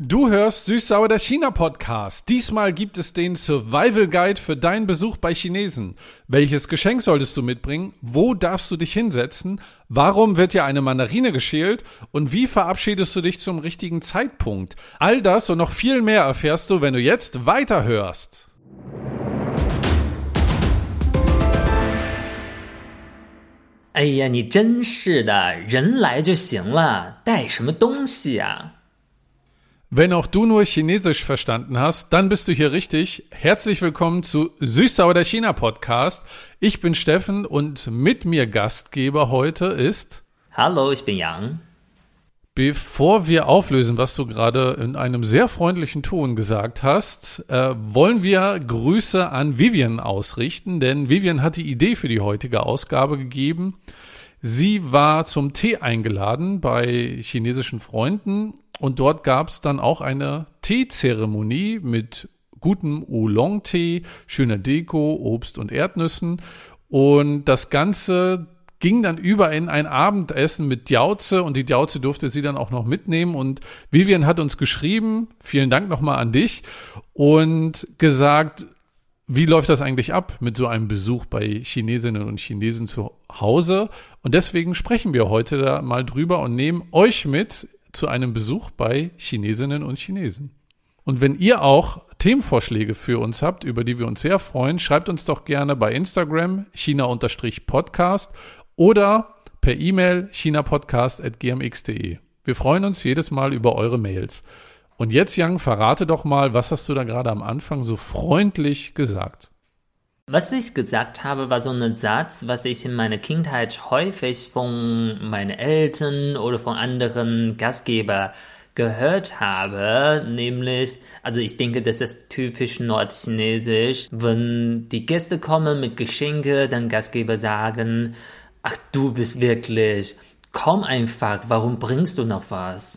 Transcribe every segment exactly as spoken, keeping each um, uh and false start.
Du hörst Süß-Sauer, der China-Podcast. Diesmal gibt es den Survival-Guide für deinen Besuch bei Chinesen. Welches Geschenk solltest du mitbringen? Wo darfst du dich hinsetzen? Warum wird dir eine Mandarine geschält? Und wie verabschiedest du dich zum richtigen Zeitpunkt? All das und noch viel mehr erfährst du, wenn du jetzt weiterhörst. 哎呀，你真是的，人来就行了，带什么东西呀？ Wenn auch du nur Chinesisch verstanden hast, dann bist du hier richtig. Herzlich willkommen zu Süß-Sauer, der China-Podcast. Ich bin Steffen und mit mir Gastgeber heute ist... Hallo, ich bin Yang. Bevor wir auflösen, was du gerade in einem sehr freundlichen Ton gesagt hast, äh, wollen wir Grüße an Vivian ausrichten, denn Vivian hat die Idee für die heutige Ausgabe gegeben. Sie war zum Tee eingeladen bei chinesischen Freunden und dort gab es dann auch eine Teezeremonie mit gutem Oolong-Tee, schöner Deko, Obst und Erdnüssen und das Ganze ging dann über in ein Abendessen mit Diaozi und die Diaozi durfte sie dann auch noch mitnehmen und Vivian hat uns geschrieben, vielen Dank nochmal an dich und gesagt, wie läuft das eigentlich ab mit so einem Besuch bei Chinesinnen und Chinesen zu Hause? Und deswegen sprechen wir heute da mal drüber und nehmen euch mit zu einem Besuch bei Chinesinnen und Chinesen. Und wenn ihr auch Themenvorschläge für uns habt, über die wir uns sehr freuen, schreibt uns doch gerne bei Instagram china-podcast oder per E-Mail chinapodcast at gmx punkt de. Wir freuen uns jedes Mal über eure Mails. Und jetzt, Yang, verrate doch mal, was hast du da gerade am Anfang so freundlich gesagt? Was ich gesagt habe, war so ein Satz, was ich in meiner Kindheit häufig von meinen Eltern oder von anderen Gastgebern gehört habe, nämlich, also ich denke, das ist typisch nordchinesisch, wenn die Gäste kommen mit Geschenke, dann Gastgeber sagen, ach, du bist wirklich, komm einfach, warum bringst du noch was?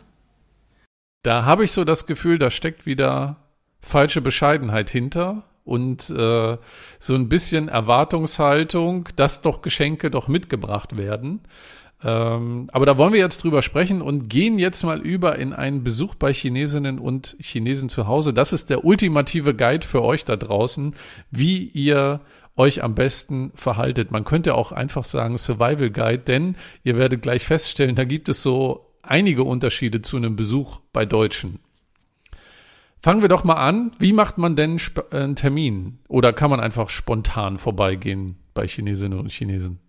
Da habe ich so das Gefühl, da steckt wieder falsche Bescheidenheit hinter und äh, so ein bisschen Erwartungshaltung, dass doch Geschenke doch mitgebracht werden. Ähm, aber da wollen wir jetzt drüber sprechen und gehen jetzt mal über in einen Besuch bei Chinesinnen und Chinesen zu Hause. Das ist der ultimative Guide für euch da draußen, wie ihr euch am besten verhaltet. Man könnte auch einfach sagen Survival Guide, denn ihr werdet gleich feststellen, da gibt es so einige Unterschiede zu einem Besuch bei Deutschen. Fangen wir doch mal an. Wie macht man denn sp- einen Termin? Oder kann man einfach spontan vorbeigehen bei Chinesinnen und Chinesen?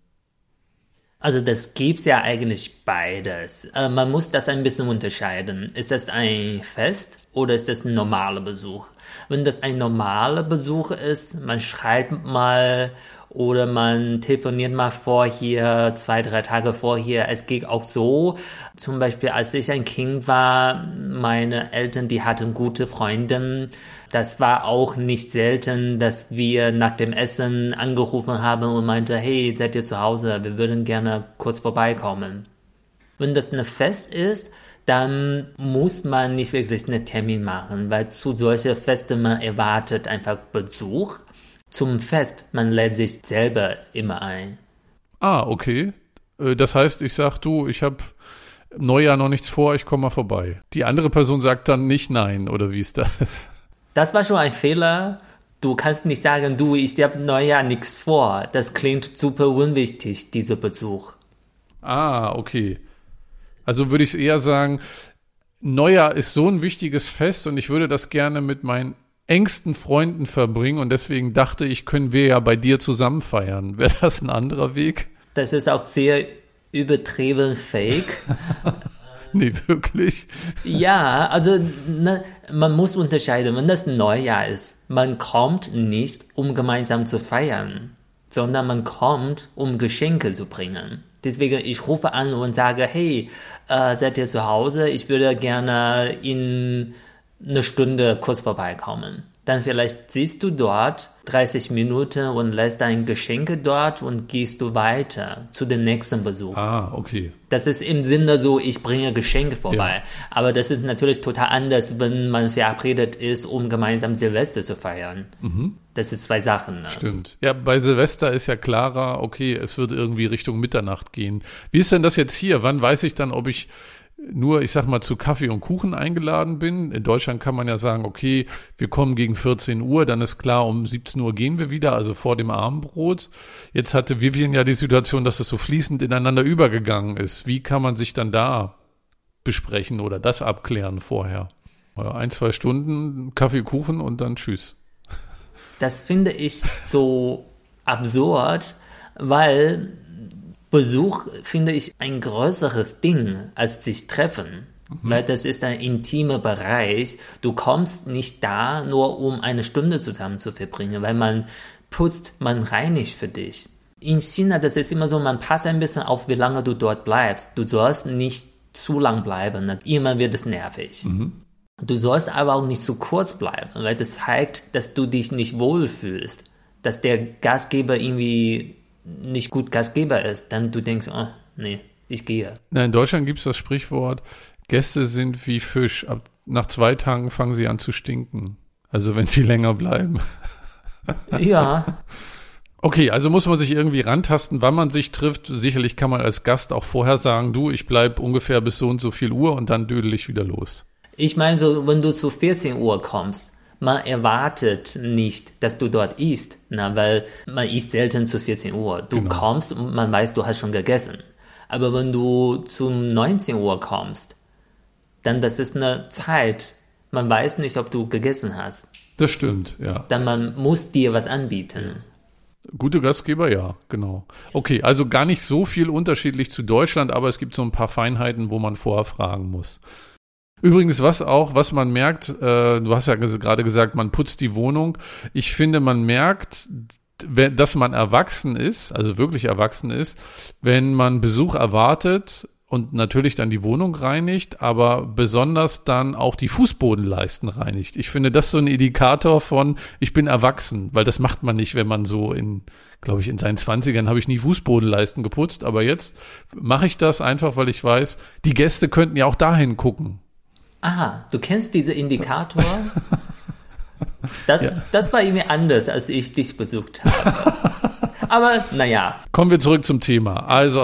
Also das gibt's ja eigentlich beides. Äh, man muss das ein bisschen unterscheiden. Ist das ein Fest oder ist das ein normaler Besuch? Wenn das ein normaler Besuch ist, man schreibt mal oder man telefoniert mal vorher, zwei, drei Tage vorher. Es geht auch so, zum Beispiel als ich ein Kind war, meine Eltern, die hatten gute Freunde. Das war auch nicht selten, dass wir nach dem Essen angerufen haben und meinte, hey, seid ihr zu Hause? Wir würden gerne kurz vorbeikommen. Wenn das ein Fest ist, dann muss man nicht wirklich einen Termin machen, weil zu solchen Festen man erwartet einfach Besuch. Zum Fest, man lädt sich selber immer ein. Ah, okay. Das heißt, ich sag, du, ich habe Neujahr noch nichts vor, ich komme mal vorbei. Die andere Person sagt dann nicht nein, oder wie ist das? Das war schon ein Fehler. Du kannst nicht sagen, du, ich habe Neujahr nichts vor. Das klingt super unwichtig, dieser Besuch. Ah, okay. Also würde ich es eher sagen, Neujahr ist so ein wichtiges Fest und ich würde das gerne mit meinen engsten Freunden verbringen und deswegen dachte ich, können wir ja bei dir zusammen feiern. Wäre das ein anderer Weg? Das ist auch sehr übertrieben fake. Nee, wirklich? Ja, also ne, man muss unterscheiden, wenn das ein Neujahr ist. Man kommt nicht, um gemeinsam zu feiern, sondern man kommt, um Geschenke zu bringen. Deswegen, ich rufe an und sage, hey, äh, seid ihr zu Hause? Ich würde gerne in eine Stunde kurz vorbeikommen. Dann vielleicht siehst du dort dreißig Minuten und lässt dein Geschenke dort und gehst du weiter zu dem nächsten Besuch. Ah, okay. Das ist im Sinne so, ich bringe Geschenke vorbei. Ja. Aber das ist natürlich total anders, wenn man verabredet ist, um gemeinsam Silvester zu feiern. Mhm. Das ist zwei Sachen. Ne? Stimmt. Ja, bei Silvester ist ja klarer, okay, es wird irgendwie Richtung Mitternacht gehen. Wie ist denn das jetzt hier? Wann weiß ich dann, ob ich nur, ich sag mal, zu Kaffee und Kuchen eingeladen bin. In Deutschland kann man ja sagen, okay, wir kommen gegen vierzehn Uhr, dann ist klar, um siebzehn Uhr gehen wir wieder, also vor dem Abendbrot. Jetzt hatte Vivian ja die Situation, dass es so fließend ineinander übergegangen ist. Wie kann man sich dann da besprechen oder das abklären vorher? Ein, zwei Stunden Kaffee, Kuchen und dann tschüss. Das finde ich so absurd, weil Besuch finde ich ein größeres Ding als sich treffen. Mhm. Weil das ist ein intimer Bereich. Du kommst nicht da, nur um eine Stunde zusammen zu verbringen, weil man putzt, man reinigt für dich. In China, das ist immer so, man passt ein bisschen auf, wie lange du dort bleibst. Du sollst nicht zu lang bleiben, irgendwann wird es nervig. Mhm. Du sollst aber auch nicht zu kurz bleiben, weil das zeigt, dass du dich nicht wohlfühlst, dass der Gastgeber irgendwie nicht gut Gastgeber ist, dann du denkst, oh, nee, ich gehe. Na, in Deutschland gibt es das Sprichwort, Gäste sind wie Fisch. Ab, nach zwei Tagen fangen sie an zu stinken. Also wenn sie länger bleiben. Ja. Okay, also muss man sich irgendwie rantasten, wann man sich trifft. Sicherlich kann man als Gast auch vorher sagen, du, ich bleib ungefähr bis so und so viel Uhr und dann dödel ich wieder los. Ich meine so, wenn du zu vierzehn Uhr kommst, man erwartet nicht, dass du dort isst, na, weil man isst selten zu vierzehn Uhr. Du genau. kommst und man weiß, du hast schon gegessen. Aber wenn du zum neunzehn Uhr kommst, dann das ist eine Zeit, man weiß nicht, ob du gegessen hast. Das stimmt, ja. Dann man muss dir was anbieten. Gute Gastgeber, ja, genau. Okay, also gar nicht so viel unterschiedlich zu Deutschland, aber es gibt so ein paar Feinheiten, wo man vorher fragen muss. Übrigens, was auch, was man merkt, äh, du hast ja gerade gesagt, man putzt die Wohnung. Ich finde, man merkt, dass man erwachsen ist, also wirklich erwachsen ist, wenn man Besuch erwartet und natürlich dann die Wohnung reinigt, aber besonders dann auch die Fußbodenleisten reinigt. Ich finde, das ist so ein Indikator von, ich bin erwachsen, weil das macht man nicht, wenn man so in, glaube ich, in seinen Zwanzigern habe ich nie Fußbodenleisten geputzt, aber jetzt mache ich das einfach, weil ich weiß, die Gäste könnten ja auch dahin gucken. Aha, du kennst diese Indikator? Das, ja. das war irgendwie anders, als ich dich besucht habe. Aber naja. Kommen wir zurück zum Thema. Also.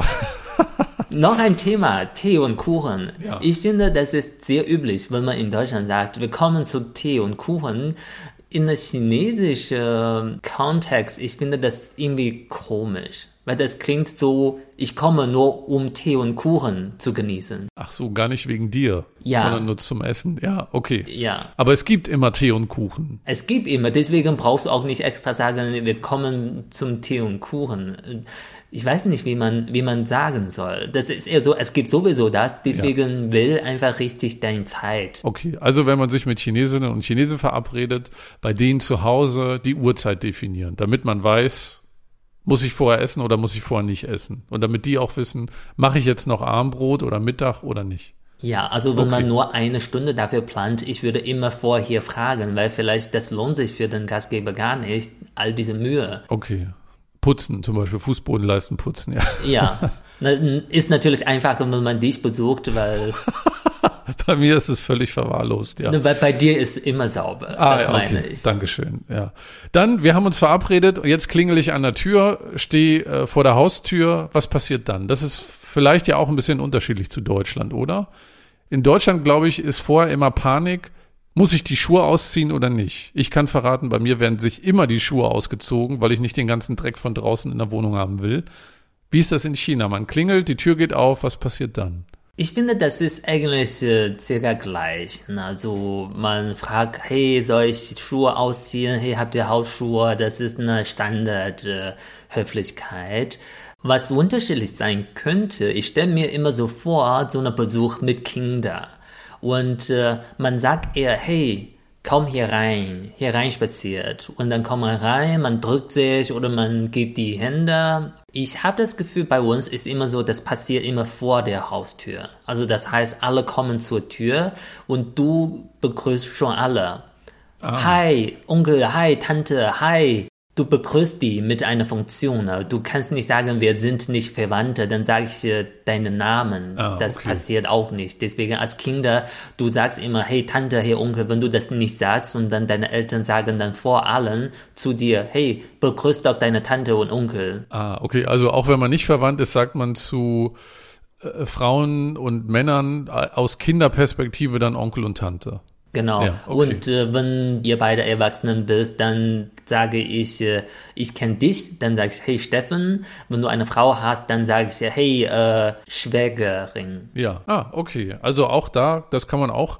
Noch ein Thema, Tee und Kuchen. Ja. Ich finde, das ist sehr üblich, wenn man in Deutschland sagt, wir kommen zu Tee und Kuchen. In der chinesischen Kontext, ich finde das irgendwie komisch. Weil das klingt so, ich komme nur, um Tee und Kuchen zu genießen. Ach so, gar nicht wegen dir, ja. sondern nur zum Essen. Ja, okay. Ja. Aber es gibt immer Tee und Kuchen. Es gibt immer, deswegen brauchst du auch nicht extra sagen, wir kommen zum Tee und Kuchen. Ich weiß nicht, wie man, wie man sagen soll. Das ist eher so, es gibt sowieso das, deswegen ja. will einfach richtig deine Zeit. Okay, also wenn man sich mit Chinesinnen und Chinesen verabredet, bei denen zu Hause die Uhrzeit definieren, damit man weiß, muss ich vorher essen oder muss ich vorher nicht essen? Und damit die auch wissen, mache ich jetzt noch Abendbrot oder Mittag oder nicht? Ja, also wenn okay. man nur eine Stunde dafür plant, ich würde immer vorher fragen, weil vielleicht das lohnt sich für den Gastgeber gar nicht, all diese Mühe. Okay. Putzen, zum Beispiel Fußbodenleisten putzen, ja. Ja, ist natürlich einfacher, wenn man dich besucht, weil... Bei mir ist es völlig verwahrlost, ja. Weil bei dir ist immer sauber, ah, das ja, meine okay. ich. Dankeschön, ja. Dann, wir haben uns verabredet, jetzt klingel ich an der Tür, stehe äh, vor der Haustür, was passiert dann? Das ist vielleicht ja auch ein bisschen unterschiedlich zu Deutschland, oder? In Deutschland, glaube ich, ist vorher immer Panik, muss ich die Schuhe ausziehen oder nicht? Ich kann verraten, bei mir werden sich immer die Schuhe ausgezogen, weil ich nicht den ganzen Dreck von draußen in der Wohnung haben will. Wie ist das in China? Man klingelt, die Tür geht auf, was passiert dann? Ich finde, das ist eigentlich äh, circa gleich. Also man fragt, hey, soll ich die Schuhe ausziehen? Hey, habt ihr Hausschuhe? Das ist eine Standard-Höflichkeit. Äh, Was unterschiedlich sein könnte, ich stelle mir immer so vor, so einen Besuch mit Kindern. Und äh, man sagt eher, hey, komm hier rein, hier rein spaziert. Und dann kommt man rein, man drückt sich oder man gibt die Hände. Ich habe das Gefühl, bei uns ist immer so, das passiert immer vor der Haustür. Also das heißt, alle kommen zur Tür und du begrüßt schon alle. Ah. Hi, Onkel, hi, Tante, hi. Du begrüßt die mit einer Funktion. Du kannst nicht sagen, wir sind nicht Verwandte, dann sage ich dir deinen Namen. Ah, das okay. passiert auch nicht. Deswegen als Kinder, du sagst immer, hey Tante, hey Onkel, wenn du das nicht sagst und dann deine Eltern sagen dann vor allen zu dir, hey, begrüß doch deine Tante und Onkel. Ah, okay, also auch wenn man nicht verwandt ist, sagt man zu äh, Frauen und Männern aus Kinderperspektive dann Onkel und Tante. Genau. Ja, okay. Und äh, wenn ihr beide Erwachsenen bist, dann sage ich, äh, ich kenne dich, dann sage ich, hey Steffen. Wenn du eine Frau hast, dann sage ich, hey äh, Schwägerin. Ja, ah, okay. Also auch da, das kann man auch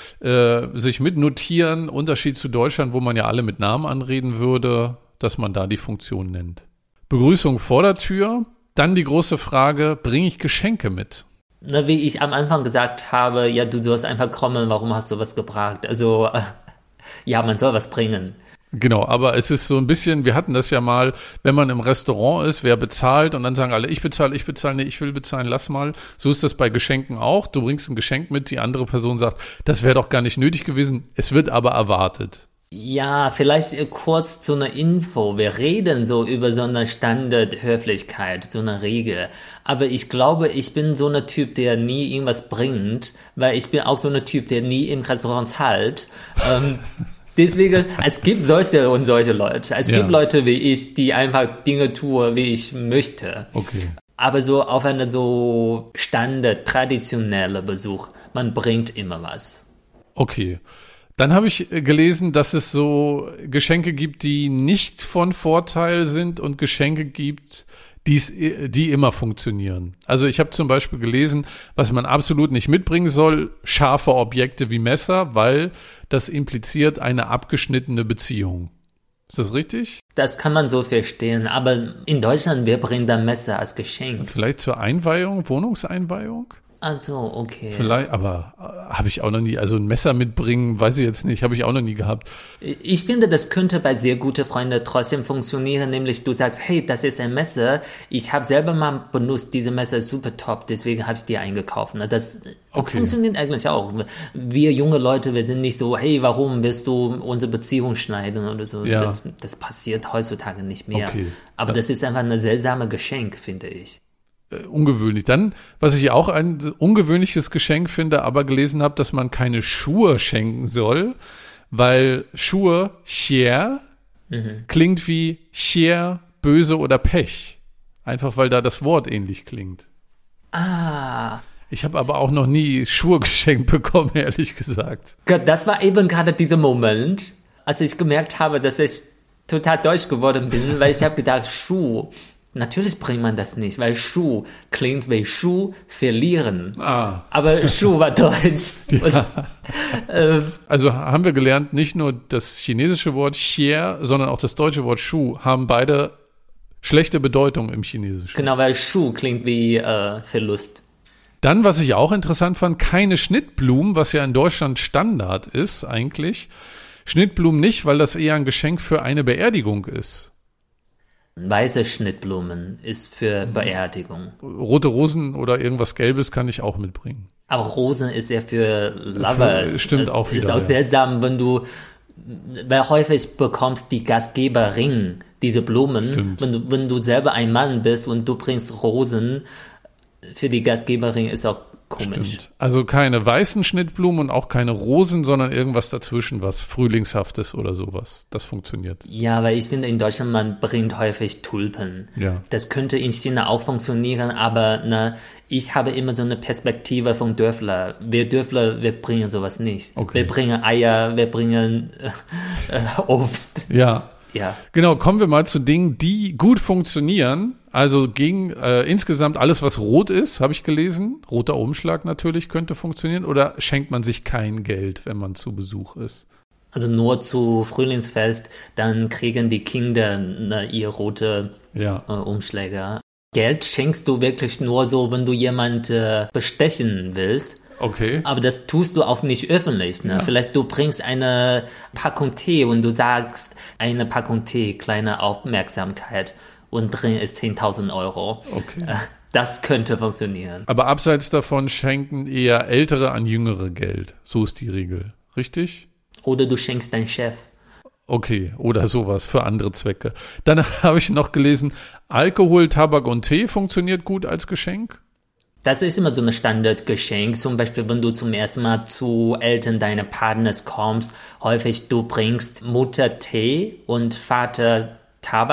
äh, sich mitnotieren. Unterschied zu Deutschland, wo man ja alle mit Namen anreden würde, dass man da die Funktion nennt. Begrüßung vor der Tür. Dann die große Frage, bringe ich Geschenke mit? Na, wie ich am Anfang gesagt habe, ja, du sollst einfach kommen, warum hast du was gebracht? Also, äh, ja, man soll was bringen. Genau, aber es ist so ein bisschen, wir hatten das ja mal, wenn man im Restaurant ist, wer bezahlt und dann sagen alle, ich bezahle, ich bezahle, nee, ich will bezahlen, lass mal. So ist das bei Geschenken auch. Du bringst ein Geschenk mit, die andere Person sagt, das wäre doch gar nicht nötig gewesen. Es wird aber erwartet. Ja, vielleicht kurz zu einer Info. Wir reden so über so eine Standardhöflichkeit, so eine Regel. Aber ich glaube, ich bin so ein Typ, der nie irgendwas bringt, weil ich bin auch so ein Typ, der nie im Restaurant zahlt. ähm, deswegen, es gibt solche und solche Leute. Es ja. gibt Leute wie ich, die einfach Dinge tun, wie ich möchte. Okay. Aber so auf eine so Standard, traditionelle Besuch, man bringt immer was. Okay. Dann habe ich gelesen, dass es so Geschenke gibt, die nicht von Vorteil sind und Geschenke gibt, die's, die immer funktionieren. Also ich habe zum Beispiel gelesen, was man absolut nicht mitbringen soll, scharfe Objekte wie Messer, weil das impliziert eine abgeschnittene Beziehung. Ist das richtig? Das kann man so verstehen, aber in Deutschland, wir bringen da Messer als Geschenk. Vielleicht zur Einweihung, Wohnungseinweihung? Also, okay. Vielleicht, aber äh, habe ich auch noch nie, also ein Messer mitbringen, weiß ich jetzt nicht, habe ich auch noch nie gehabt. Ich finde, das könnte bei sehr guten Freunden trotzdem funktionieren, nämlich du sagst, hey, das ist ein Messer, ich habe selber mal benutzt, diese Messer ist super top, deswegen habe ich die eingekauft. Das okay. funktioniert eigentlich auch. Wir junge Leute, wir sind nicht so, hey, warum willst du unsere Beziehung schneiden oder so. Ja. Das, das passiert heutzutage nicht mehr. Okay. Aber das ist einfach ein seltsames Geschenk, finde ich. Ungewöhnlich. Dann, was ich auch ein ungewöhnliches Geschenk finde, aber gelesen habe, dass man keine Schuhe schenken soll, weil Schuhe, Xier, mhm. klingt wie Xier, böse oder Pech. Einfach, weil da das Wort ähnlich klingt. Ah. Ich habe aber auch noch nie Schuhe geschenkt bekommen, ehrlich gesagt. Das war eben gerade dieser Moment, als ich gemerkt habe, dass ich total deutsch geworden bin, weil ich habe gedacht, Schuh. Natürlich bringt man das nicht, weil Schuh klingt wie Schuh verlieren. Ah. Aber Schuh war deutsch. Ja. Und, ähm, also haben wir gelernt, nicht nur das chinesische Wort Xier, sondern auch das deutsche Wort Schuh haben beide schlechte Bedeutung im Chinesischen. Genau, weil Schuh klingt wie äh, Verlust. Dann, was ich auch interessant fand, keine Schnittblumen, was ja in Deutschland Standard ist eigentlich. Schnittblumen nicht, weil das eher ein Geschenk für eine Beerdigung ist. Weiße Schnittblumen ist für Beerdigung. Rote Rosen oder irgendwas Gelbes kann ich auch mitbringen. Aber Rosen ist ja für Lovers. Für, stimmt auch wieder. Ist auch ja. seltsam, wenn du, weil häufig bekommst die Gastgeberin diese Blumen. Wenn du, wenn du selber ein Mann bist und du bringst Rosen, für die Gastgeberin ist auch komisch. Stimmt. Also keine weißen Schnittblumen und auch keine Rosen, sondern irgendwas dazwischen, was Frühlingshaftes oder sowas. Das funktioniert. Ja, weil ich finde, in Deutschland, man bringt häufig Tulpen. Ja. Das könnte in China auch funktionieren, aber ne, ich habe immer so eine Perspektive von Dörfler. Wir Dörfler, wir bringen sowas nicht. Okay. Wir bringen Eier, wir bringen äh, äh, Obst. Ja. Ja. Genau, kommen wir mal zu Dingen, die gut funktionieren. Also gegen äh, insgesamt alles, was rot ist, habe ich gelesen. Roter Umschlag natürlich könnte funktionieren. Oder schenkt man sich kein Geld, wenn man zu Besuch ist? Also nur zu Frühlingsfest, dann kriegen die Kinder ne, ihr rote ja. äh, Umschläge. Geld schenkst du wirklich nur so, wenn du jemand äh, bestechen willst. Okay. Aber das tust du auch nicht öffentlich. Ne? Ja. Vielleicht du bringst eine Packung Tee und du sagst, eine Packung Tee, kleine Aufmerksamkeit und drin ist zehntausend Euro. Okay. Das könnte funktionieren. Aber abseits davon schenken eher Ältere an Jüngere Geld. So ist die Regel. Richtig? Oder du schenkst deinen Chef. Okay, oder sowas für andere Zwecke. Dann habe ich noch gelesen, Alkohol, Tabak und Tee funktioniert gut als Geschenk. Das ist immer so ein Standardgeschenk. Zum Beispiel, wenn du zum ersten Mal zu Eltern deines Partners kommst, häufig du bringst Mutter Tee und Vater Tabak.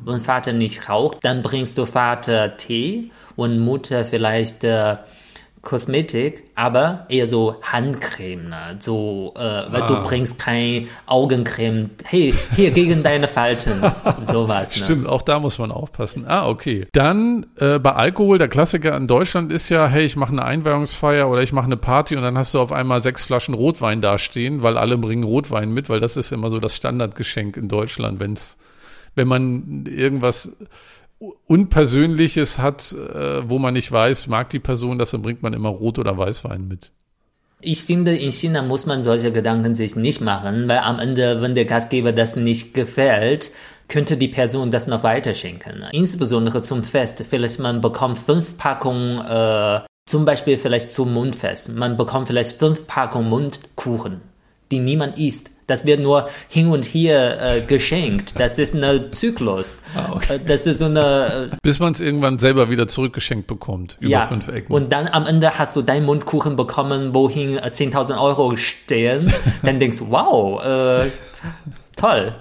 Wenn Vater nicht raucht, dann bringst du Vater Tee und Mutter vielleicht äh, Kosmetik, aber eher so Handcreme, ne? So, äh, weil ah. du bringst kein Augencreme. Hey, hier gegen deine Falten, sowas. Ne? Stimmt, auch da muss man aufpassen. Ah, okay. Dann äh, bei Alkohol, der Klassiker in Deutschland ist ja, hey, ich mache eine Einweihungsfeier oder ich mache eine Party und dann hast du auf einmal sechs Flaschen Rotwein dastehen, weil alle bringen Rotwein mit, weil das ist immer so das Standardgeschenk in Deutschland, wenn's, wenn man irgendwas Unpersönliches hat, äh, wo man nicht weiß, mag die Person das, dann bringt man immer Rot- oder Weißwein mit. Ich finde, in China muss man solche Gedanken sich nicht machen, weil am Ende, wenn der Gastgeber das nicht gefällt, könnte die Person das noch weiterschenken. Insbesondere zum Fest. Vielleicht man bekommt fünf Packungen, äh, zum Beispiel vielleicht zum Mundfest. Man bekommt vielleicht fünf Packungen Mundkuchen, die niemand isst. Das wird nur hin und her äh, geschenkt. Das ist ein Zyklus. Ah, okay. Das ist so eine... Äh, Bis man es irgendwann selber wieder zurückgeschenkt bekommt, über ja, fünf Ecken. Und dann am Ende hast du deinen Mundkuchen bekommen, wohin äh, zehntausend Euro stehen. Dann denkst du, wow, äh, toll.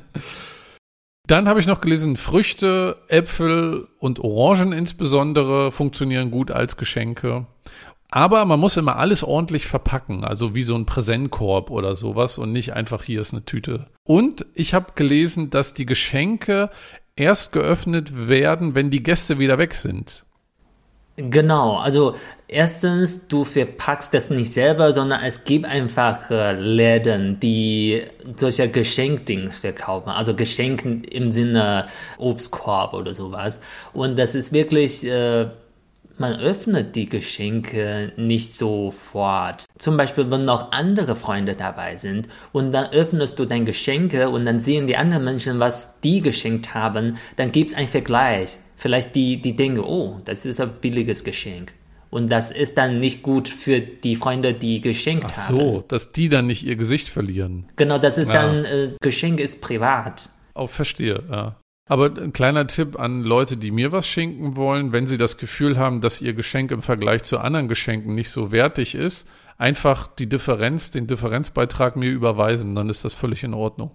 Dann habe ich noch gelesen, Früchte, Äpfel und Orangen insbesondere funktionieren gut als Geschenke. Aber man muss immer alles ordentlich verpacken, also wie so ein Präsentkorb oder sowas und nicht einfach, hier ist eine Tüte. Und ich habe gelesen, dass die Geschenke erst geöffnet werden, wenn die Gäste wieder weg sind. Genau, also erstens, du verpackst das nicht selber, sondern es gibt einfach äh, Läden, die solche Geschenkdings verkaufen, also Geschenke im Sinne Obstkorb oder sowas. Und das ist wirklich... Äh, Man öffnet die Geschenke nicht sofort. Zum Beispiel, wenn noch andere Freunde dabei sind und dann öffnest du deine Geschenke und dann sehen die anderen Menschen, was die geschenkt haben, dann gibt es einen Vergleich. Vielleicht die, die denken, oh, das ist ein billiges Geschenk. Und das ist dann nicht gut für die Freunde, die geschenkt haben. Ach haben. so, dass die dann nicht ihr Gesicht verlieren. Genau, das ist ja. dann, äh, Geschenk ist privat. Auch verstehe, ja. Aber ein kleiner Tipp an Leute, die mir was schenken wollen, wenn sie das Gefühl haben, dass ihr Geschenk im Vergleich zu anderen Geschenken nicht so wertig ist, einfach die Differenz, den Differenzbeitrag mir überweisen, dann ist das völlig in Ordnung.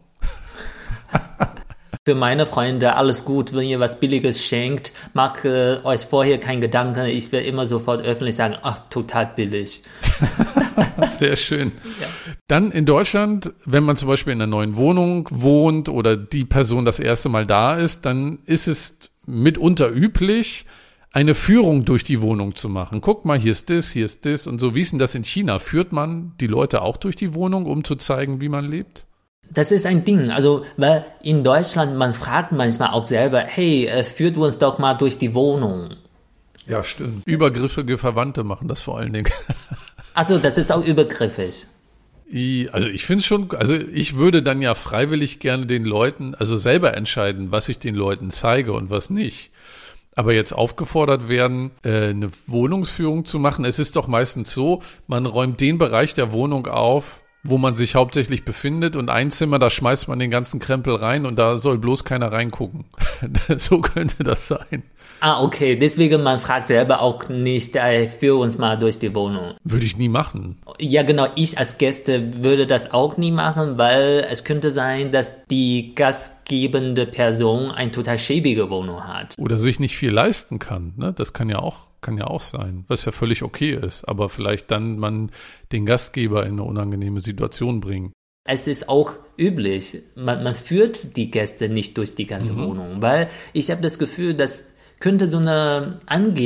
Für meine Freunde alles gut, wenn ihr was Billiges schenkt, macht äh, euch vorher keinen Gedanken, ich will immer sofort öffentlich sagen, ach, total billig. Sehr schön. Ja. Dann in Deutschland, wenn man zum Beispiel in einer neuen Wohnung wohnt oder die Person das erste Mal da ist, dann ist es mitunter üblich, eine Führung durch die Wohnung zu machen. Guck mal, hier ist das, hier ist das und so. Wie ist denn das in China? Führt man die Leute auch durch die Wohnung, um zu zeigen, wie man lebt? Das ist ein Ding, also weil in Deutschland, man fragt manchmal auch selber, hey, äh, führt uns doch mal durch die Wohnung. Ja, stimmt. Übergriffige Verwandte machen das vor allen Dingen. Also das ist auch übergriffig. Also ich finde es schon, also ich würde dann ja freiwillig gerne den Leuten, also selber entscheiden, was ich den Leuten zeige und was nicht. Aber jetzt aufgefordert werden, äh, eine Wohnungsführung zu machen, es ist doch meistens so, man räumt den Bereich der Wohnung auf, wo man sich hauptsächlich befindet und ein Zimmer, da schmeißt man den ganzen Krempel rein und da soll bloß keiner reingucken. So könnte das sein. Ah, okay. Deswegen, man fragt selber auch nicht, äh, führ uns mal durch die Wohnung. Würde ich nie machen. Ja, genau. Ich als Gäste würde das auch nie machen, weil es könnte sein, dass die gastgebende Person eine total schäbige Wohnung hat. Oder sich nicht viel leisten kann. Ne? Das kann ja auch, kann ja auch sein, was ja völlig okay ist. Aber vielleicht dann man den Gastgeber in eine unangenehme Situation bringt. Es ist auch üblich, man, man führt die Gäste nicht durch die ganze mhm. Wohnung, weil ich habe das Gefühl, dass könnte so eine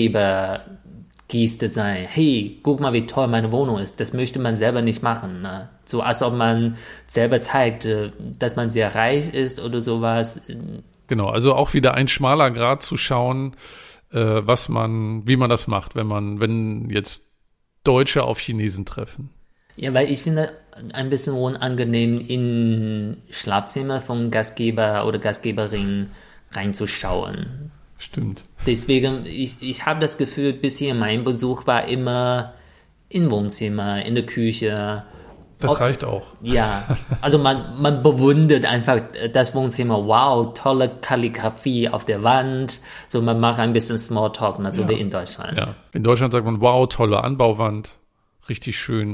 Angebergeste sein. Hey, guck mal, wie toll meine Wohnung ist. Das möchte man selber nicht machen. Ne? So als ob man selber zeigt, dass man sehr reich ist oder sowas. Genau, also auch wieder ein schmaler Grat zu schauen, was man, wie man das macht, wenn man, wenn jetzt Deutsche auf Chinesen treffen. Ja, weil ich finde ein bisschen unangenehm, in Schlafzimmer vom Gastgeber oder Gastgeberin reinzuschauen. Stimmt. Deswegen, ich, ich habe das Gefühl, bisher mein Besuch war immer im Wohnzimmer, in der Küche. Das Ob, reicht auch. Ja, also man, man bewundert einfach das Wohnzimmer. Wow, tolle Kalligrafie auf der Wand. So, man macht ein bisschen Smalltalk, also ja. wie in Deutschland. Ja. In Deutschland sagt man, wow, tolle Anbauwand. Richtig schön.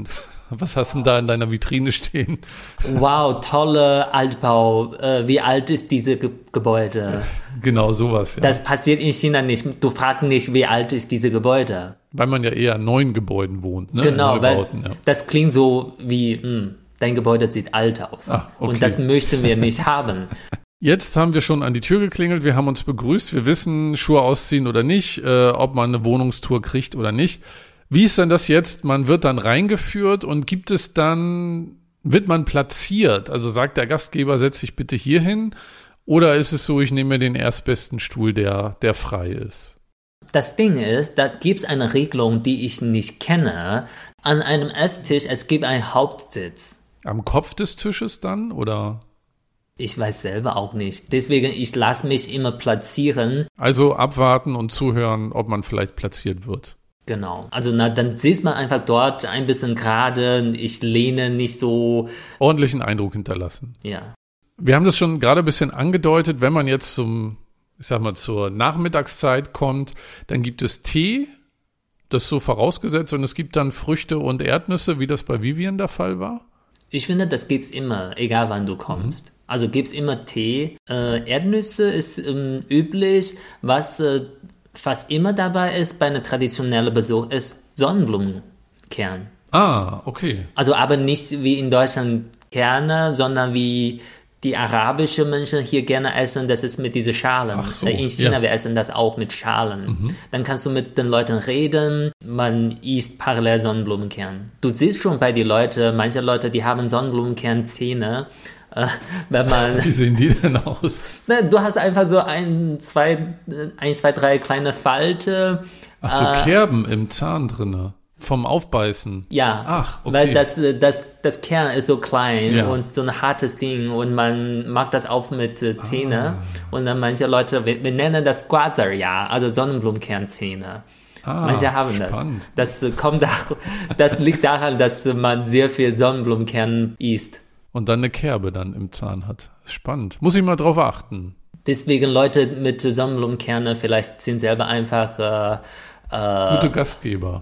Was hast du denn da in deiner Vitrine stehen? Wow, tolle Altbau. Äh, wie alt ist diese Ge- Gebäude? Genau, sowas, ja. Das passiert in China nicht. Du fragst nicht, wie alt ist diese Gebäude. Weil man ja eher in neuen Gebäuden wohnt, ne? Genau, in weil Neubauten, ja. das klingt so wie, mh, dein Gebäude sieht alt aus. Ah, okay. Und das möchten wir nicht haben. Jetzt haben wir schon an die Tür geklingelt, wir haben uns begrüßt, wir wissen, Schuhe ausziehen oder nicht, äh, ob man eine Wohnungstour kriegt oder nicht. Wie ist denn das jetzt? Man wird dann reingeführt und gibt es dann, wird man platziert? Also sagt der Gastgeber, setz dich bitte hier hin? Oder ist es so, ich nehme mir den erstbesten Stuhl, der, der frei ist? Das Ding ist, da gibt es eine Regelung, die ich nicht kenne. An einem Esstisch, es gibt einen Hauptsitz. Am Kopf des Tisches dann, oder? Ich weiß selber auch nicht. Deswegen, ich lasse mich immer platzieren. Also abwarten und zuhören, ob man vielleicht platziert wird. Genau. Also na, dann sitzt man einfach dort ein bisschen gerade. Ich lehne nicht so. Ordentlichen Eindruck hinterlassen. Ja. Wir haben das schon gerade ein bisschen angedeutet, wenn man jetzt zum, ich sag mal, zur Nachmittagszeit kommt, dann gibt es Tee, das ist so vorausgesetzt, und es gibt dann Früchte und Erdnüsse, wie das bei Vivian der Fall war. Ich finde, das gibt's immer, egal wann du kommst. Mhm. Also gibt's immer Tee. Äh, Erdnüsse ist ähm, üblich. Was äh, fast immer dabei ist bei einem traditionellen Besuch, ist Sonnenblumenkern. Ah, okay. Also aber nicht wie in Deutschland Kerne, sondern wie die arabischen Menschen hier gerne essen, das ist mit diesen Schalen. Ach so, in China, ja. wir essen das auch mit Schalen. Mhm. Dann kannst du mit den Leuten reden, man isst parallel Sonnenblumenkern. Du siehst schon bei den Leuten, manche Leute, die haben Sonnenblumenkernzähne. Äh, wenn man, Wie sehen die denn aus? Na, du hast einfach so ein, zwei, ein, zwei, drei kleine Falte. Ach so, äh, Kerben im Zahn drinne. Vom Aufbeißen. Ja, Ach, okay. weil das, das, das Kern ist so klein Ja. und so ein hartes Ding und man macht das auf mit äh, Zähne Ah. und dann manche Leute, wir, wir nennen das Guazer, ja, also Sonnenblumenkernzähne. Ah, Manche haben spannend. das. Das äh, kommt da, das liegt daran, dass man sehr viel Sonnenblumenkern isst. Und dann eine Kerbe dann im Zahn hat. Spannend. Muss ich mal drauf achten. Deswegen Leute mit Sonnenblumenkerne vielleicht sind selber einfach äh, äh, Gute Gastgeber.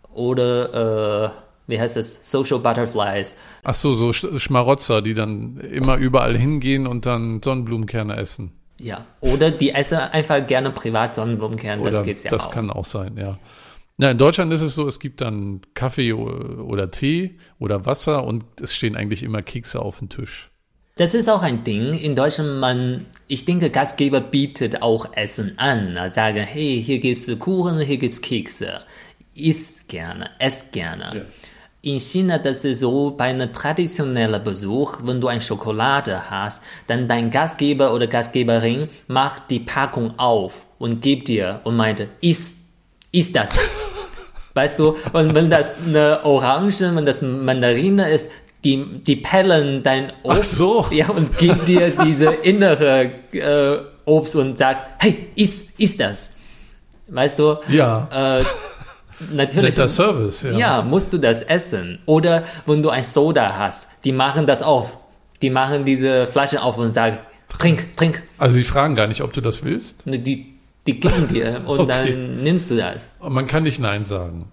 oder äh, wie heißt es, Social Butterflies. Ach so, so Sch- Schmarotzer, die dann immer überall hingehen und dann Sonnenblumenkerne essen. Ja, oder die essen einfach gerne privat Sonnenblumenkerne, das Oder gibt's ja das auch. kann auch sein, ja. Na, in Deutschland ist es so, es gibt dann Kaffee o- oder Tee oder Wasser und es stehen eigentlich immer Kekse auf dem Tisch. Das ist auch ein Ding. In Deutschland, man, ich denke, Gastgeber bietet auch Essen an. Also sagen, hey, hier gibt's Kuchen, hier gibt's Kekse. Isst gerne, esst gerne. Ja. In China, das ist so, bei einem traditionellen Besuch, wenn du eine Schokolade hast, dann dein Gastgeber oder Gastgeberin macht die Packung auf und gibt dir und meinte, iss, iss das. Weißt du, und wenn das eine Orange, wenn das Mandarine ist, die, die pellen dein Obst, Ach so. ja, und gibt dir diese innere äh, Obst und sagt, hey, iss, iss das. Weißt du? Ja. Äh, natürlich. Netter Service, ja. Ja, musst du das essen. Oder wenn du ein Soda hast, die machen das auf. Die machen diese Flasche auf und sagen, trink, trink. Also sie fragen gar nicht, ob du das willst. Die, die geben dir und Okay. dann nimmst du das. Und man kann nicht Nein sagen.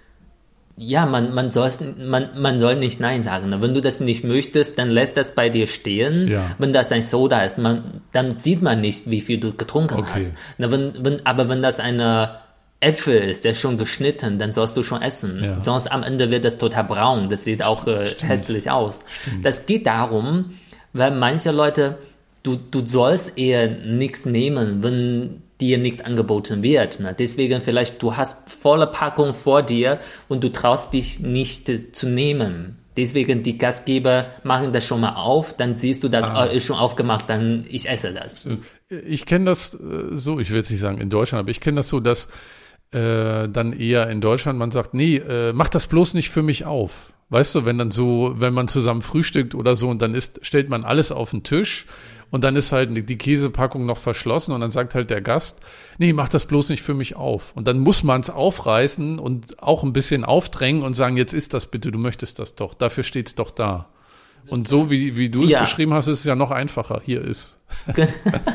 Ja, man, man, soll's, man, man soll nicht Nein sagen. Wenn du das nicht möchtest, dann lässt das bei dir stehen. Ja. Wenn das ein Soda ist, man, dann sieht man nicht, wie viel du getrunken Okay. hast. Na, wenn, wenn, aber wenn das eine Äpfel ist, der ist schon geschnitten, dann sollst du schon essen. Ja. Sonst am Ende wird das total braun. Das sieht auch äh, hässlich aus. Das geht darum, weil manche Leute, du, du sollst eher nichts nehmen, wenn dir nichts angeboten wird. Ne? Deswegen vielleicht, du hast volle Packung vor dir und du traust dich nicht äh, zu nehmen. Deswegen die Gastgeber machen das schon mal auf, dann siehst du, das Ah. oh, ist schon aufgemacht, dann ich esse das. Ich kenne das äh, so, ich will jetzt nicht sagen in Deutschland, aber ich kenne das so, dass äh, dann eher in Deutschland man sagt, nee, äh, mach das bloß nicht für mich auf. Weißt du, wenn dann so, wenn man zusammen frühstückt oder so und dann ist, stellt man alles auf den Tisch und dann ist halt die Käsepackung noch verschlossen und dann sagt halt der Gast, nee, mach das bloß nicht für mich auf. Und dann muss man es aufreißen und auch ein bisschen aufdrängen und sagen, jetzt isst das bitte, du möchtest das doch, dafür steht's doch da. Und so wie, wie du es Ja. beschrieben hast, ist es ja noch einfacher, hier ist.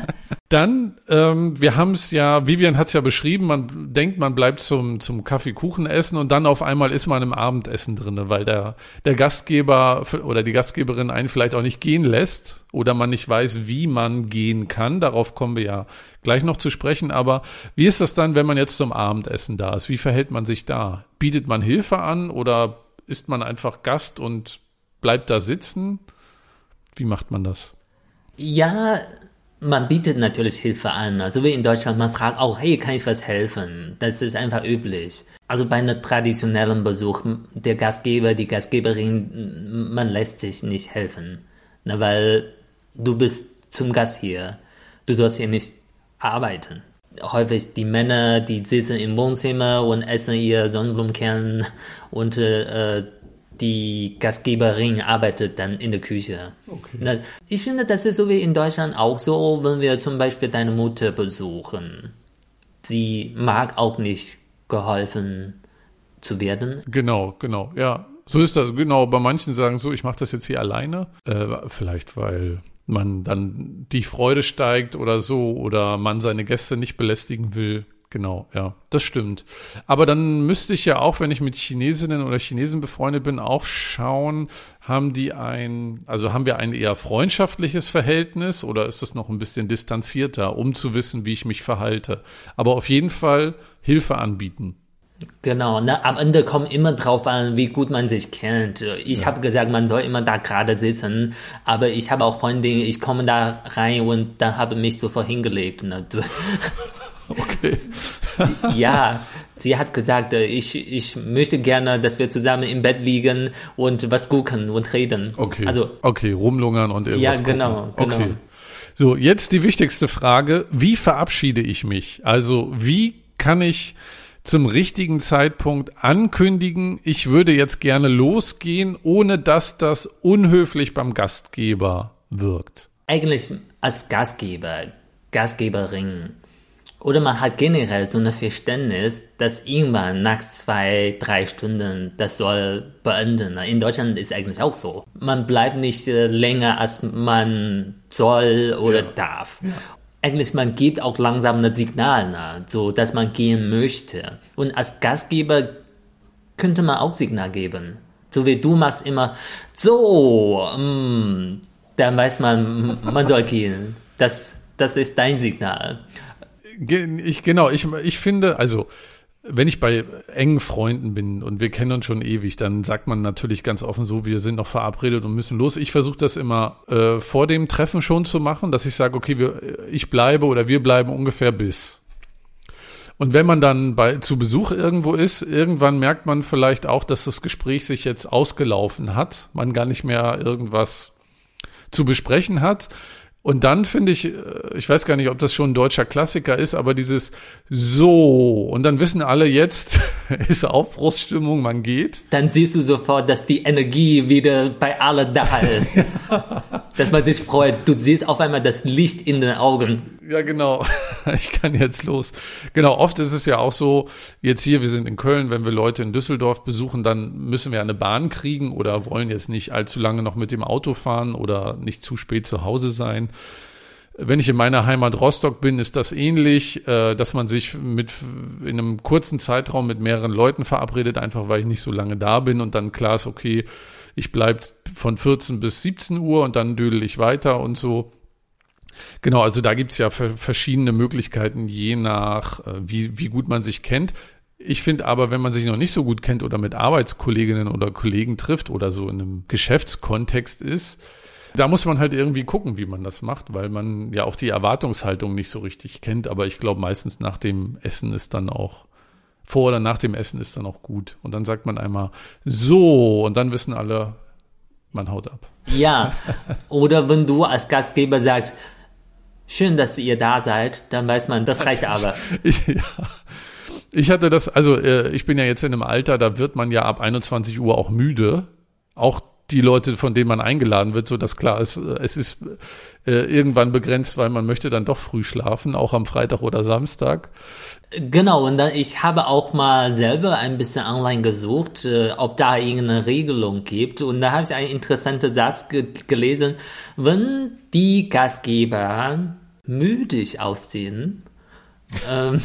Dann, ähm, wir haben es ja, Vivian hat es ja beschrieben, man denkt, man bleibt zum, zum Kaffeekuchen essen und dann auf einmal ist man im Abendessen drinne, weil der, der Gastgeber oder die Gastgeberin einen vielleicht auch nicht gehen lässt oder man nicht weiß, wie man gehen kann. Darauf kommen wir ja gleich noch zu sprechen. Aber wie ist das dann, wenn man jetzt zum Abendessen da ist? Wie verhält man sich da? Bietet man Hilfe an oder ist man einfach Gast und bleibt da sitzen? Wie macht man das? Ja, man bietet natürlich Hilfe an. Also wie in Deutschland, man fragt auch, hey, kann ich was helfen? Das ist einfach üblich. Also bei einem traditionellen Besuch, der Gastgeber, die Gastgeberin, man lässt sich nicht helfen. Na, weil du bist zum Gast hier. Du sollst hier nicht arbeiten. Häufig die Männer, die sitzen im Wohnzimmer und essen ihr Sonnenblumenkern und äh, die Gastgeberin arbeitet dann in der Küche. Okay. Ich finde, das ist so wie in Deutschland auch so, wenn wir zum Beispiel deine Mutter besuchen. Sie mag auch nicht geholfen zu werden. Genau, genau, ja. So ist das, genau. Bei manchen sagen so, ich mache das jetzt hier alleine. Äh, vielleicht, weil man dann die Freude steigt oder so oder man seine Gäste nicht belästigen will. Genau, ja, das stimmt. Aber dann müsste ich ja auch, wenn ich mit Chinesinnen oder Chinesen befreundet bin, auch schauen, haben die ein, also haben wir ein eher freundschaftliches Verhältnis oder ist das noch ein bisschen distanzierter, um zu wissen, wie ich mich verhalte. Aber auf jeden Fall Hilfe anbieten. Genau, ne, am Ende kommt immer drauf an, wie gut man sich kennt. Ich ja. habe gesagt, man soll immer da gerade sitzen, aber ich habe auch Freundinnen, ich komme da rein und dann habe mich sofort hingelegt. Ne. Okay. Ja, sie hat gesagt, ich, ich möchte gerne, dass wir zusammen im Bett liegen und was gucken und reden. Okay, also, okay, rumlungern und irgendwas Ja, genau, gucken. genau. Okay. So, jetzt die wichtigste Frage, wie verabschiede ich mich? Also, wie kann ich zum richtigen Zeitpunkt ankündigen, ich würde jetzt gerne losgehen, ohne dass das unhöflich beim Gastgeber wirkt? Eigentlich als Gastgeber, Gastgeberin, oder man hat generell so ein Verständnis, dass irgendwann nach zwei, drei Stunden das soll beenden. In Deutschland ist es eigentlich auch so. Man bleibt nicht länger, als man soll oder ja. darf. Ja. Eigentlich, man gibt auch langsam ein Signal nach, so dass man gehen möchte. Und als Gastgeber könnte man auch Signal geben. So wie du machst immer, so, mm, dann weiß man, man soll gehen. Das, das ist dein Signal. Ich, genau, ich, ich finde, also wenn ich bei engen Freunden bin und wir kennen uns schon ewig, dann sagt man natürlich ganz offen so, wir sind noch verabredet und müssen los. Ich versuche das immer äh, vor dem Treffen schon zu machen, dass ich sage, okay, wir, ich bleibe oder wir bleiben ungefähr bis. Und wenn man dann bei, zu Besuch irgendwo ist, irgendwann merkt man vielleicht auch, dass das Gespräch sich jetzt ausgelaufen hat, man gar nicht mehr irgendwas zu besprechen hat. Und dann finde ich, ich weiß gar nicht, ob das schon ein deutscher Klassiker ist, aber dieses so, und dann wissen alle, jetzt ist Aufbruchsstimmung, man geht. Dann siehst du sofort, dass die Energie wieder bei allen da ist. Dass man sich freut. Du siehst auf einmal das Licht in den Augen. Ja, genau. Ich kann jetzt los. Genau, oft ist es ja auch so, jetzt hier, wir sind in Köln, wenn wir Leute in Düsseldorf besuchen, dann müssen wir eine Bahn kriegen oder wollen jetzt nicht allzu lange noch mit dem Auto fahren oder nicht zu spät zu Hause sein. Wenn ich in meiner Heimat Rostock bin, ist das ähnlich, äh, dass man sich mit in einem kurzen Zeitraum mit mehreren Leuten verabredet, einfach weil ich nicht so lange da bin und dann klar ist, okay, ich bleibe von vierzehn bis siebzehn Uhr und dann dödel ich weiter und so. Genau, also da gibt's ja verschiedene Möglichkeiten, je nach, äh, wie, wie gut man sich kennt. Ich finde aber, wenn man sich noch nicht so gut kennt oder mit Arbeitskolleginnen oder Kollegen trifft oder so in einem Geschäftskontext ist, da muss man halt irgendwie gucken, wie man das macht, weil man ja auch die Erwartungshaltung nicht so richtig kennt. Aber ich glaube, meistens nach dem Essen ist dann auch, vor oder nach dem Essen ist dann auch gut. Und dann sagt man einmal so und dann wissen alle, man haut ab. Ja, oder wenn du als Gastgeber sagst, schön, dass ihr da seid, dann weiß man, das reicht aber. Ich, ja. Ich hatte das, also äh, ich bin ja jetzt in einem Alter, da wird man ja ab einundzwanzig Uhr auch müde. Auch die Leute, von denen man eingeladen wird, so dass klar ist, es ist äh, irgendwann begrenzt, weil man möchte dann doch früh schlafen, auch am Freitag oder Samstag. Genau, und dann, ich habe auch mal selber ein bisschen online gesucht, äh, ob da irgendeine Regelung gibt. Und da habe ich einen interessanten Satz ge- gelesen. Wenn die Gastgeber müdig aussehen. ähm,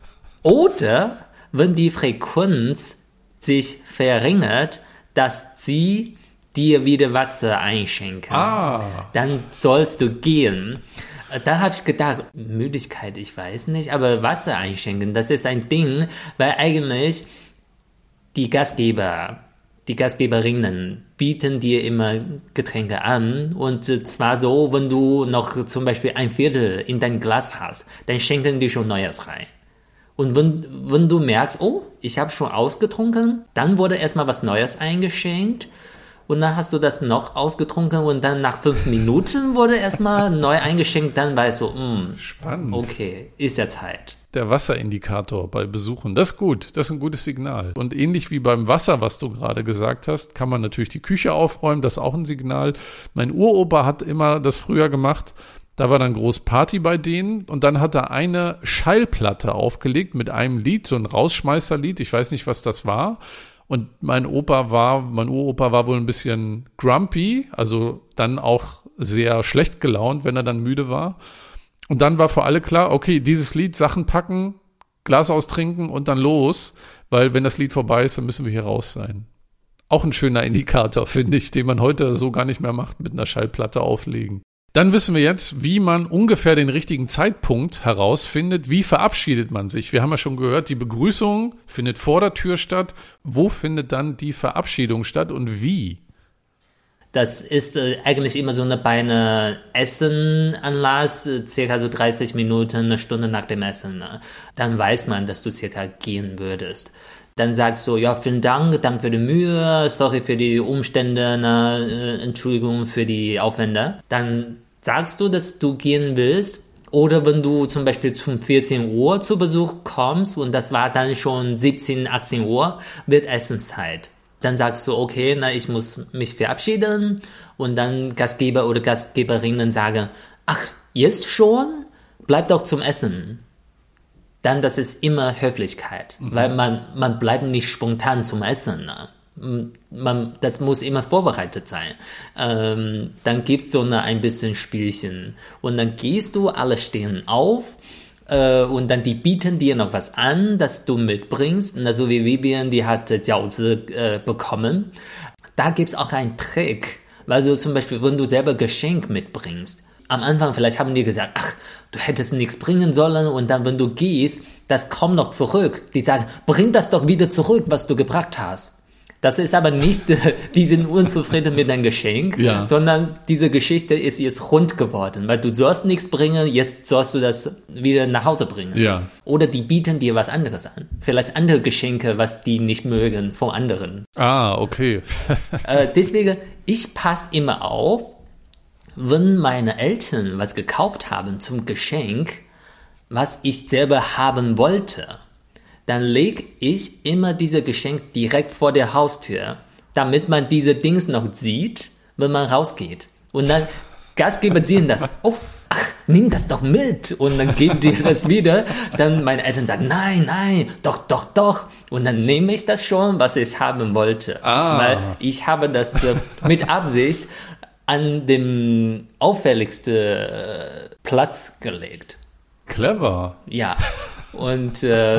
oder wenn die Frequenz sich verringert, dass sie dir wieder Wasser einschenken. Ah. Dann sollst du gehen. Da habe ich gedacht, Müdigkeit, ich weiß nicht, aber Wasser einschenken, das ist ein Ding, weil eigentlich die Gastgeber, die Gastgeberinnen bieten dir immer Getränke an und zwar so, wenn du noch zum Beispiel ein Viertel in dein Glas hast, dann schenken die schon Neues rein. Und wenn, wenn du merkst, oh, ich habe schon ausgetrunken, dann wurde erstmal was Neues eingeschenkt. Und dann hast du das noch ausgetrunken und dann nach fünf Minuten wurde erstmal neu eingeschenkt. Dann weißt du, mh, spannend. Okay, ist ja Zeit. Der Wasserindikator bei Besuchen, das ist gut, das ist ein gutes Signal. Und ähnlich wie beim Wasser, was du gerade gesagt hast, kann man natürlich die Küche aufräumen, das ist auch ein Signal. Mein Uropa hat immer das früher gemacht, da war dann groß Party bei denen und dann hat er eine Schallplatte aufgelegt mit einem Lied, so ein Rausschmeißerlied, ich weiß nicht, was das war. Und mein Opa war, mein Uropa war wohl ein bisschen grumpy, also dann auch sehr schlecht gelaunt, wenn er dann müde war. Und dann war für alle klar, okay, dieses Lied, Sachen packen, Glas austrinken und dann los, weil wenn das Lied vorbei ist, dann müssen wir hier raus sein. Auch ein schöner Indikator, finde ich, den man heute so gar nicht mehr macht, mit einer Schallplatte auflegen. Dann wissen wir jetzt, wie man ungefähr den richtigen Zeitpunkt herausfindet. Wie verabschiedet man sich? Wir haben ja schon gehört, die Begrüßung findet vor der Tür statt. Wo findet dann die Verabschiedung statt und wie? Das ist äh, eigentlich immer so eine bei einer Essenanlass, äh, circa so dreißig Minuten, eine Stunde nach dem Essen. Ne? Dann weiß man, dass du circa gehen würdest. Dann sagst du, ja, vielen Dank, danke für die Mühe, sorry für die Umstände, ne, äh, Entschuldigung für die Aufwände. Dann sagst du, dass du gehen willst. Oder wenn du zum Beispiel um vierzehn Uhr zu Besuch kommst und das war dann schon siebzehn, achtzehn Uhr, wird Essenszeit. Dann sagst du, okay, na, ich muss mich verabschieden und dann Gastgeber oder Gastgeberinnen sagen, ach, jetzt schon? Bleib doch zum Essen. Dann, das ist immer Höflichkeit, mhm. weil man, man bleibt nicht spontan zum Essen. Ne? Man, das muss immer vorbereitet sein. Ähm, dann gibt's so eine, ein bisschen Spielchen. Und dann gehst du, alle stehen auf äh, und dann die bieten dir noch was an, das du mitbringst. Na, so wie Vivian, die hat Jiaozi äh, bekommen. Da gibt's auch einen Trick. Weil so zum Beispiel, wenn du selber Geschenk mitbringst, am Anfang vielleicht haben die gesagt, ach, du hättest nichts bringen sollen und dann, wenn du gehst, das kommt noch zurück. Die sagen, bring das doch wieder zurück, was du gebracht hast. Das ist aber nicht, die sind unzufrieden mit deinem Geschenk, ja. sondern diese Geschichte ist jetzt rund geworden, weil du sollst nichts bringen, jetzt sollst du das wieder nach Hause bringen. Ja. Oder die bieten dir was anderes an. Vielleicht andere Geschenke, was die nicht mögen, von anderen. Ah, okay. äh, deswegen, ich passe immer auf, wenn meine Eltern was gekauft haben zum Geschenk, was ich selber haben wollte, dann lege ich immer dieses Geschenk direkt vor der Haustür, damit man diese Dings noch sieht, wenn man rausgeht. Und dann Gastgeber sehen das. Oh, ach, nimm das doch mit. Und dann geben die das wieder. Dann meine Eltern sagen, nein, nein, doch, doch, doch. Und dann nehme ich das schon, was ich haben wollte. Ah. Weil ich habe das äh, mit Absicht an dem auffälligsten äh, Platz gelegt. Clever. Ja. Und äh,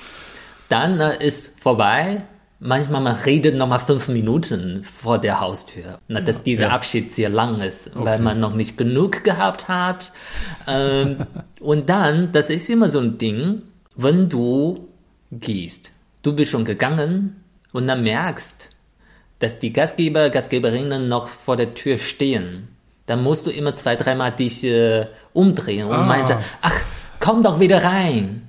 dann äh, ist vorbei. Manchmal man redet nochmal fünf Minuten vor der Haustür, na, dass dieser ja. Abschied sehr lang ist, okay. weil man noch nicht genug gehabt hat. Ähm, und dann, das ist immer so ein Ding, wenn du gehst, du bist schon gegangen und dann merkst, dass die Gastgeber, Gastgeberinnen noch vor der Tür stehen, dann musst du immer zwei, dreimal dich äh, umdrehen und ah. meinte, ach, komm doch wieder rein.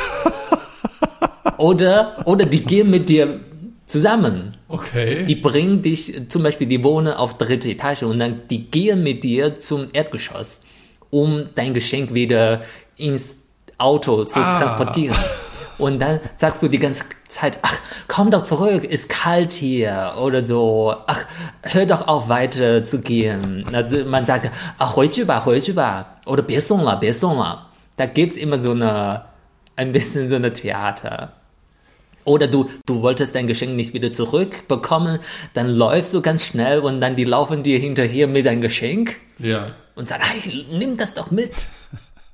oder, oder die gehen mit dir zusammen. Okay. Die bringen dich, zum Beispiel, die wohnen auf dritter Etage und dann die gehen mit dir zum Erdgeschoss, um dein Geschenk wieder ins Auto zu ah. transportieren. Und dann sagst du die ganze Zeit, ach, komm doch zurück, ist kalt hier oder so. Ach, hör doch auf, weiter zu gehen. Also man sagt, ach, 回去吧, 回去吧. Oder 别送了, 别送了. Da gibt's immer so eine, ein bisschen so eine Theater. Oder du, du wolltest dein Geschenk nicht wieder zurückbekommen, dann läufst du ganz schnell und dann die laufen dir hinterher mit deinem Geschenk. Ja. Und sagen, hey, nimm das doch mit.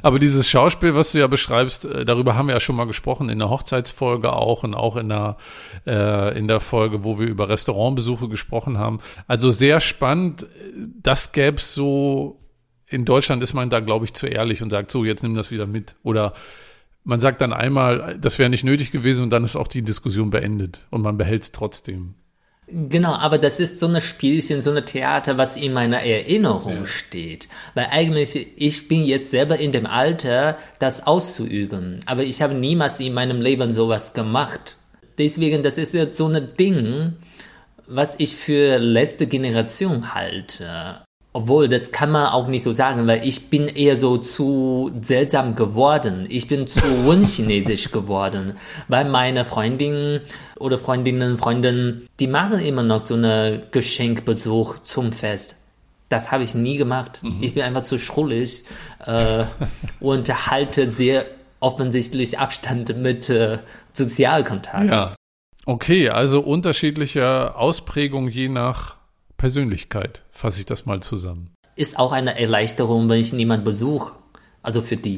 Aber dieses Schauspiel, was du ja beschreibst, darüber haben wir ja schon mal gesprochen, in der Hochzeitsfolge auch und auch in der, äh, in der Folge, wo wir über Restaurantbesuche gesprochen haben. Also sehr spannend. Das gäbe es so, in Deutschland ist man da, glaube ich, zu ehrlich und sagt, so, jetzt nimm das wieder mit. Oder man sagt dann einmal, das wäre nicht nötig gewesen und dann ist auch die Diskussion beendet und man behält es trotzdem. Genau, aber das ist so ein Spielchen, so ein Theater, was in meiner Erinnerung ja. steht. Weil eigentlich, ich bin jetzt selber in dem Alter, das auszuüben. Aber ich habe niemals in meinem Leben sowas gemacht. Deswegen, das ist jetzt so ein Ding, was ich für letzte Generation halte. Obwohl, das kann man auch nicht so sagen, weil ich bin eher so zu seltsam geworden. Ich bin zu unchinesisch geworden, weil meine Freundin oder Freundinnen, Freundinnen, die machen immer noch so einen Geschenkbesuch zum Fest. Das habe ich nie gemacht. Mhm. Ich bin einfach zu schrullig äh, und halte sehr offensichtlich Abstand mit äh, Sozialkontakt. Ja, okay, also unterschiedliche Ausprägungen je nach Persönlichkeit, fasse ich das mal zusammen. Ist auch eine Erleichterung, wenn ich niemanden besuche. Also für die.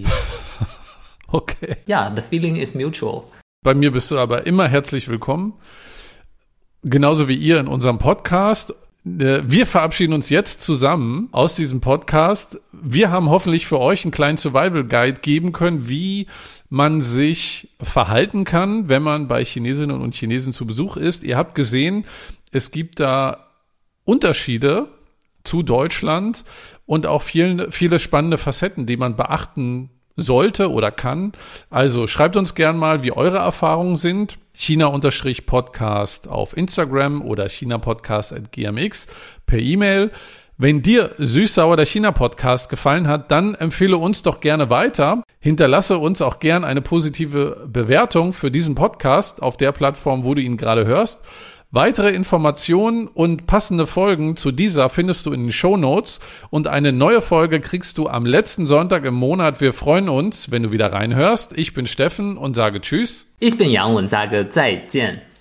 Okay. Ja, the feeling is mutual. Bei mir bist du aber immer herzlich willkommen. Genauso wie ihr in unserem Podcast. Wir verabschieden uns jetzt zusammen aus diesem Podcast. Wir haben hoffentlich für euch einen kleinen Survival Guide geben können, wie man sich verhalten kann, wenn man bei Chinesinnen und Chinesen zu Besuch ist. Ihr habt gesehen, es gibt da Unterschiede zu Deutschland und auch viele, viele spannende Facetten, die man beachten sollte oder kann. Also schreibt uns gern mal, wie eure Erfahrungen sind. China-Podcast auf Instagram oder chinapodcast at g m x per E-Mail. Wenn dir Süß-Sauer der China-Podcast gefallen hat, dann empfehle uns doch gerne weiter. Hinterlasse uns auch gern eine positive Bewertung für diesen Podcast auf der Plattform, wo du ihn gerade hörst. Weitere Informationen und passende Folgen zu dieser findest du in den Shownotes und eine neue Folge kriegst du am letzten Sonntag im Monat. Wir freuen uns, wenn du wieder reinhörst. Ich bin Steffen und sage Tschüss. Ich bin Yang und sage 再见.